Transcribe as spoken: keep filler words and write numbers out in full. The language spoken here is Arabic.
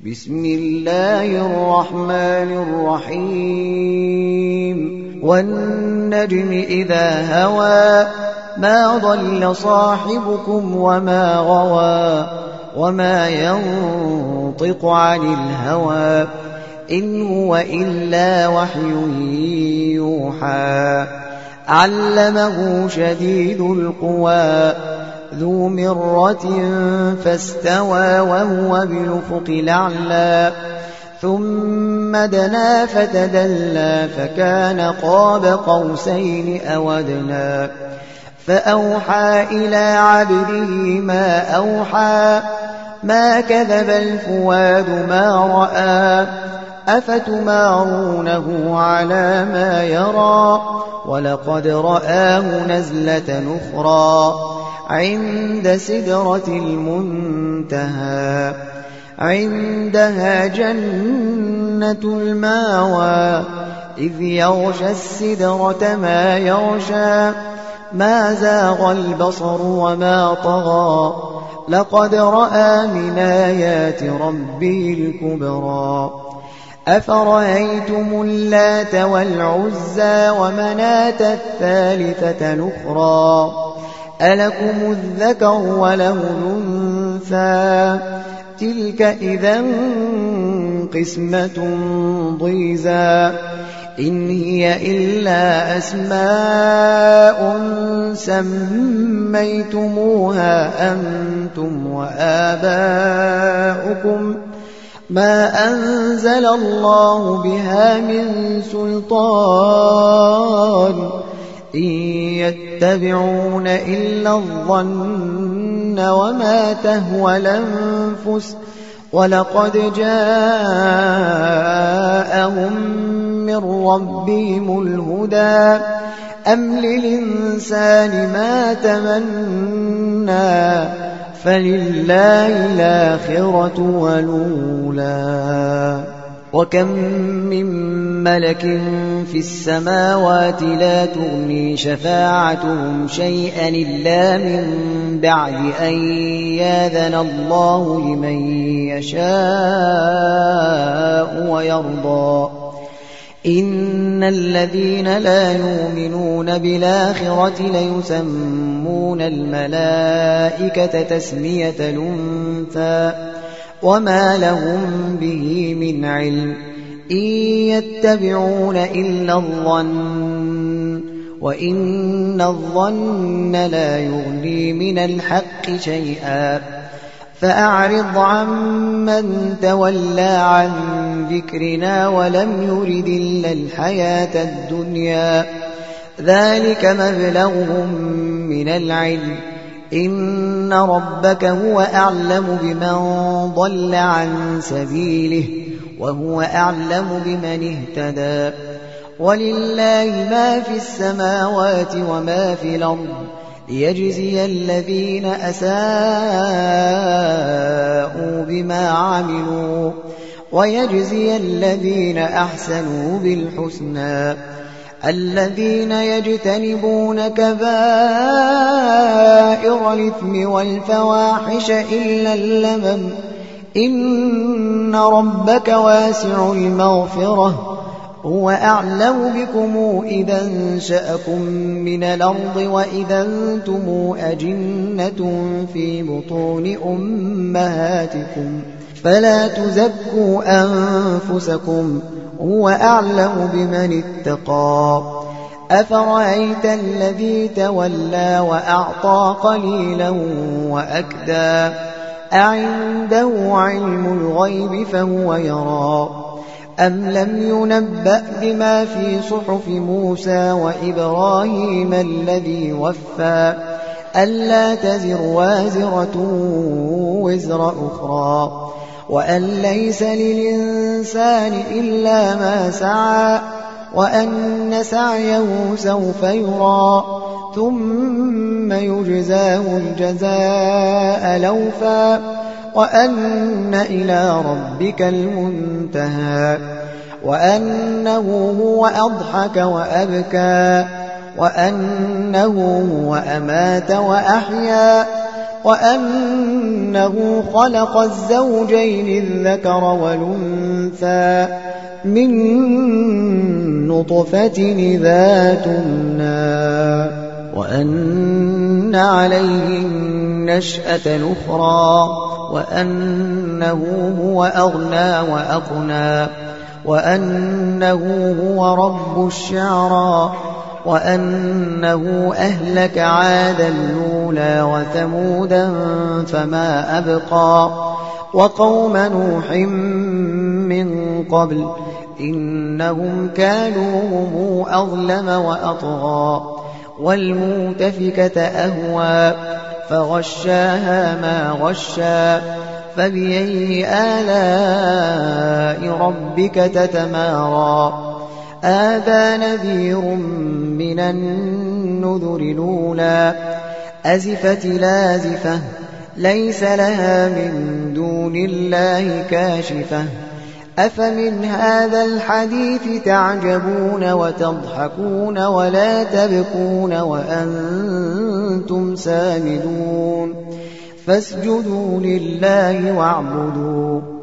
بسم الله الرحمن الرحيم والنجم إذا هوى ما ضل صاحبكم وما غوى وما ينطق عن الهوى إن هو إلا وحي يوحى علمه شديد القوى ذو مرة فاستوى وهو بالأفق الأعلى ثم دنا فتدلى فكان قاب قوسين أو أدنى فأوحى إلى عبده ما أوحى ما كذب الفؤاد ما رأى أفتمارونه على ما يرى ولقد رآه نزلة أخرى عند سدرة المنتهى عندها جنة الماوى إذ يغشى السدرة ما يغشى ما زاغ البصر وما طغى لقد رأى من آيات ربه الكبرى أفرأيتم اللات والعزى ومناة الثالثة الأخرى ألكم الذكر وله الأنثى تلك إذا قسمة ضيزى إن هي إلا أسماء سميتموها أنتم وآباؤكم ما أنزل الله بها من سلطان إن يتبعون إلا الظن وما تهوى الأنفس ولقد جاءهم من ربهم الهدى أم للإنسان ما تمنى فلله الآخرة والأولى وكم من ملك في السماوات لا تغني شفاعتهم شيئا إلا من بعد أن يأذن الله لمن يشاء ويرضى إن الذين لا يؤمنون بالآخرة ليسمون الملائكة تسمية الأنثى وما لهم به من علم إن يتبعون إلا الظن وإن الظن لا يغني من الحق شيئا فأعرض عمن تولى عن ذكرنا ولم يرد إلا الحياة الدنيا ذلك مبلغهم من العلم إن ربك هو أعلم بمن ضل عن سبيله وهو أعلم بمن اهتدى ولله ما في السماوات وما في الأرض ليجزي الذين أساءوا بما عملوا ويجزي الذين أحسنوا بالحسنى الذين يجتنبون كبائر الإثم والفواحش إلا اللمم إن ربك واسع المغفرة هو أعلم بكم إذا انشأكم من الأرض وإذا أنتم أجنة في بطون أمهاتكم فلا تزكوا أنفسكم هو أعلم بمن اتقى أفرأيت الذي تولى وأعطى قليلا وأكدى أعنده علم الغيب فهو يرى أم لم ينبأ بما في صحف موسى وإبراهيم الذي وفى ألا تزر وازرة وزر أخرى وأن ليس للإنسان إلا ما سعى وأن سعيه سوف يرى ثم يجزاه الجزاء الأوفى وأن إلى ربك المنتهى وأنه هو أضحك وأبكى وأنه هو أمات وأحيا وأنه خلق الزوجين الذكر والأنثى من نطفة إذا تمنى وأن عليه النشأة الأخرى وأنه هو أغنى وأقنى وأنه هو رب الشعرى وأنه أهلك عادا الأولى وثمودا فما أبقى وقوم نوح من قبل إنهم كانوا هم أظلم وأطغى والمؤتفكة أهوى فغشاها ما غشى فبأي آلاء ربك تتمارى هذا نذير من النذر الأولى أزفت لازفة ليس لها من دون الله كاشفة أفمن هذا الحديث تعجبون وتضحكون ولا تبكون وأنتم سامدون فاسجدوا لله واعبدوا